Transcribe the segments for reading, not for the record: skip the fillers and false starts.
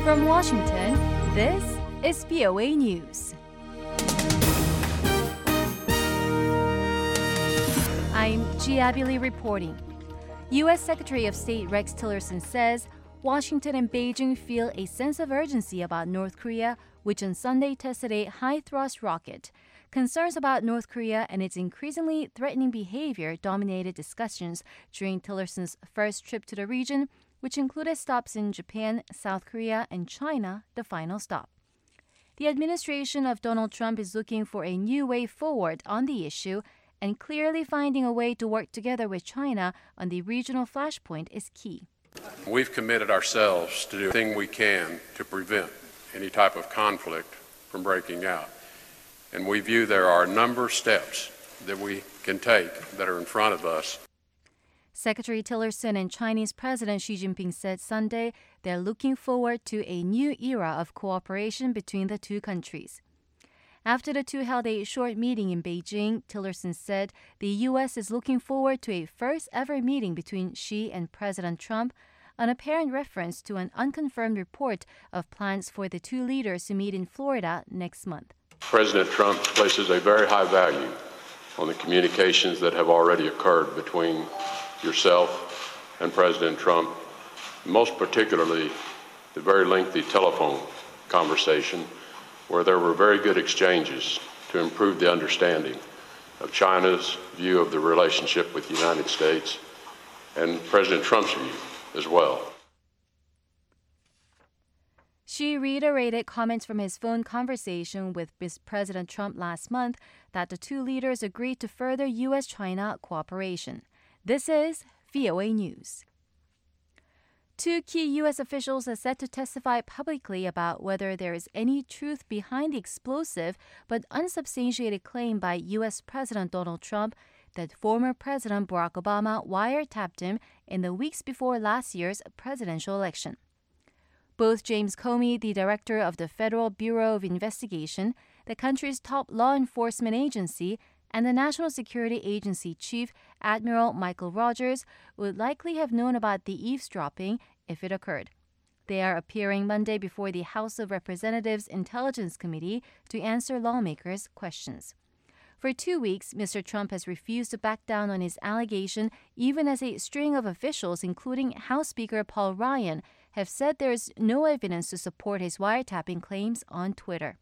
From Washington, this is VOA News. I'm Gia Abili reporting. U.S. Secretary of State Rex Tillerson says Washington and Beijing feel a sense of urgency about North Korea, which on Sunday tested a high-thrust rocket. Concerns about North Korea and its increasingly threatening behavior dominated discussions during Tillerson's first trip to the region, which included stops in Japan, South Korea, and China, the final stop. The administration of Donald Trump is looking for a new way forward on the issue, and clearly finding a way to work together with China on the regional flashpoint is key. We've committed ourselves to do everything we can to prevent any type of conflict from breaking out. And we view there are a number of steps that we can take that are in front of us. Secretary Tillerson and Chinese President Xi Jinping said Sunday they're looking forward to a new era of cooperation between the two countries. After the two held a short meeting in Beijing, Tillerson said the U.S. is looking forward to a first-ever meeting between Xi and President Trump, an apparent reference to an unconfirmed report of plans for the two leaders to meet in Florida next month. President Trump places a very high value on the communications that have already occurred between yourself and President Trump, most particularly the very lengthy telephone conversation where there were very good exchanges to improve the understanding of China's view of the relationship with the United States and President Trump's view as well. Xi reiterated comments from his phone conversation with President Trump last month that the two leaders agreed to further U.S.-China cooperation. This is VOA News. Two key U.S. officials are set to testify publicly about whether there is any truth behind the explosive but unsubstantiated claim by U.S. President Donald Trump that former President Barack Obama wiretapped him in the weeks before last year's presidential election. Both James Comey, the director of the Federal Bureau of Investigation, the country's top law enforcement agency, and the National Security Agency Chief Admiral Michael Rogers would likely have known about the eavesdropping if it occurred. They are appearing Monday before the House of Representatives Intelligence Committee to answer lawmakers' questions. For 2 weeks, Mr. Trump has refused to back down on his allegation, even as a string of officials, including House Speaker Paul Ryan, have said there is no evidence to support his wiretapping claims on Twitter.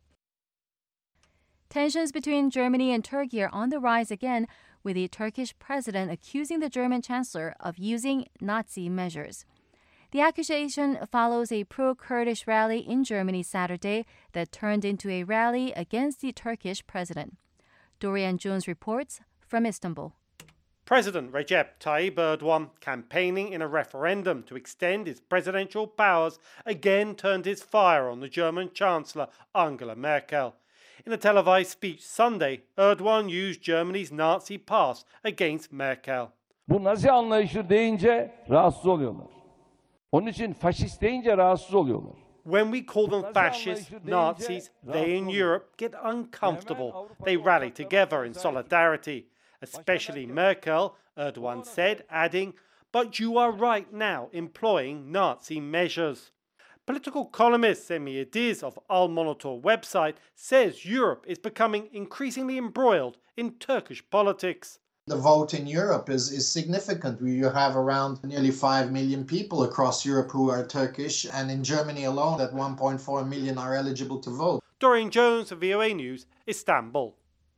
Tensions between Germany and Turkey are on the rise again, with the Turkish president accusing the German chancellor of using Nazi measures. The accusation follows a pro-Kurdish rally in Germany Saturday that turned into a rally against the Turkish president. Dorian Jones reports from Istanbul. President Recep Tayyip Erdogan, campaigning in a referendum to extend his presidential powers, again turned his fire on the German Chancellor Angela Merkel. In a televised speech Sunday, Erdogan used Germany's Nazi past against Merkel. Bu Nazi anlayışı deyince rahatsız oluyorlar. Onun için faşist deyince rahatsız oluyorlar. When we call them fascists, Nazis, they in Europe get uncomfortable. They rally together in solidarity. Especially Merkel, Erdogan said, adding, "But you are right now employing Nazi measures." Political columnist Semih Ediz of Al Monitor website says Europe is becoming increasingly embroiled in Turkish politics. The vote in Europe is significant. You have around nearly 5 million people across Europe who are Turkish, and in Germany alone that 1.4 million are eligible to vote. Dorian Jones of VOA News, Istanbul.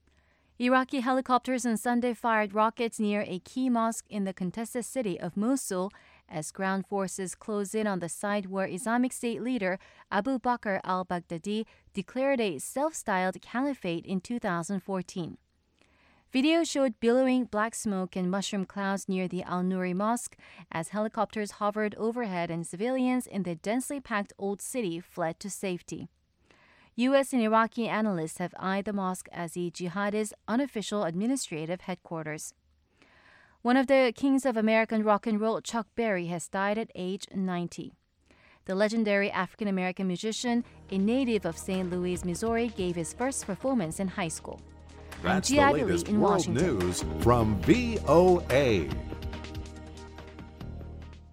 Iraqi helicopters on Sunday fired rockets near a key mosque in the contested city of Mosul as ground forces closed in on the site where Islamic State leader Abu Bakr al-Baghdadi declared a self-styled caliphate in 2014. Video showed billowing black smoke and mushroom clouds near the Al-Nuri Mosque as helicopters hovered overhead and civilians in the densely packed old city fled to safety. U.S. and Iraqi analysts have eyed the mosque as the jihadist unofficial administrative headquarters. One of the kings of American rock and roll, Chuck Berry, has died at age 90. The legendary African-American musician, a native of St. Louis, Missouri, gave his first performance in high school. That's the latest world news from VOA.